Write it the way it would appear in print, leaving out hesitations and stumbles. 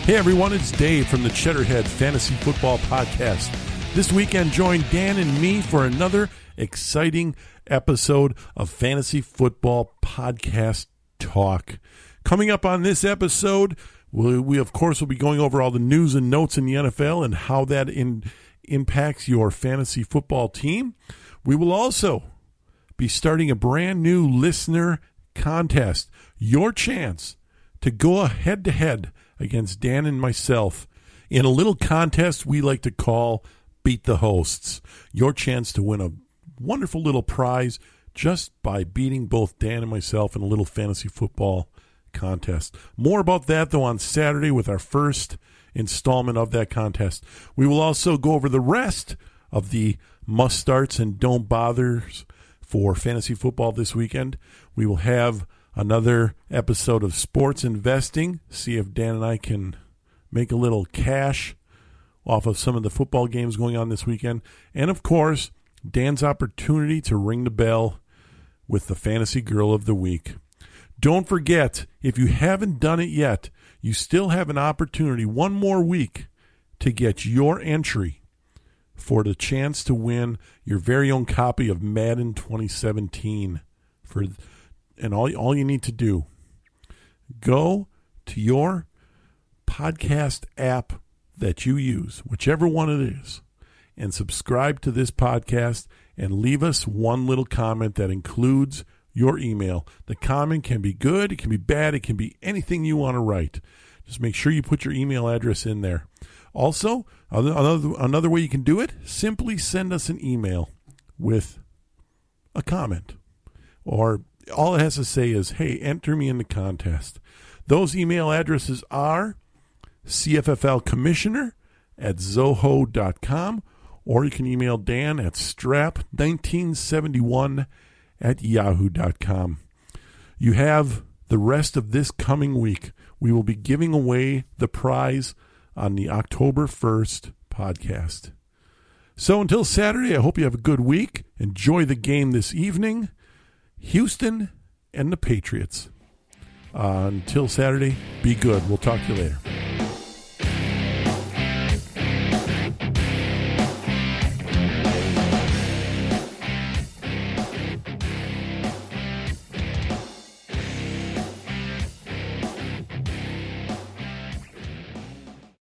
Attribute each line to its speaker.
Speaker 1: Hey everyone, it's Dave from the Cheddarhead Fantasy Football Podcast. This weekend, join Dan and me for another exciting episode of Fantasy Football Podcast Talk. Coming up on this episode, we of course will be going over all the news and notes in the NFL and how that impacts your fantasy football team. We will also be starting a brand new listener contest. Your chance to go head-to-head against Dan and myself in a little contest we like to call Beat the Hosts. Your chance to win a wonderful little prize just by beating both Dan and myself in a little fantasy football contest. More about that, though, on Saturday with our first installment of that contest. We will also go over the rest of the must-starts and don't bothers for fantasy football this weekend. We will have another episode of Sports Investing, see if Dan and I can make a little cash off of some of the football games going on this weekend. And, of course, Dan's opportunity to ring the bell with the Fantasy Girl of the Week. Don't forget, if you haven't done it yet, you still have an opportunity, one more week, to get your entry for the chance to win your very own copy of Madden 2017. And all you need to do, go to your podcast app that you use, whichever one it is, and subscribe to this podcast and leave us one little comment that includes your email. The comment can be good, it can be bad, it can be anything you want to write. Just make sure you put your email address in there. Also, another way you can do it, simply send us an email with a comment. Or all it has to say is, hey, enter me in the contest. Those email addresses are cfflcommissioner@zoho.com, or you can email Dan at strap1971@yahoo.com. You have the rest of this coming week. We will be giving away the prize on the October 1st podcast. So until Saturday, I hope you have a good week. Enjoy the game this evening. Houston and the Patriots. Until Saturday, be good. We'll talk to you later.